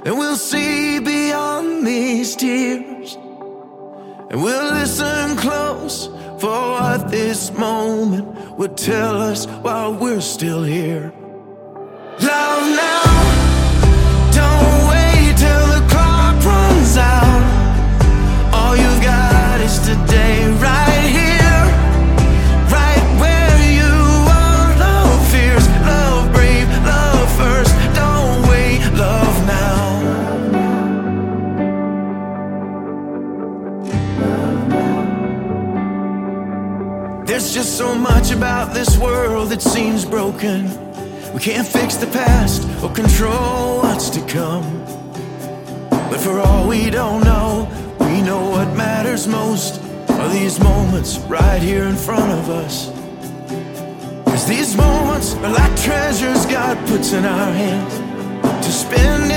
and we'll see beyond these tears, and we'll listen close for what this moment would tell us while we're still here. Love now, don't wait till the clock runs out. All you've got is today, right here, right where you are. Love fierce, love brave, love first. Don't wait, love now. There's just so much about this world that seems broken. We can't fix the past or control what's to come, but for all we don't know, we know what matters most are these moments right here in front of us. 'Cause these moments are like treasures God puts in our hands to spend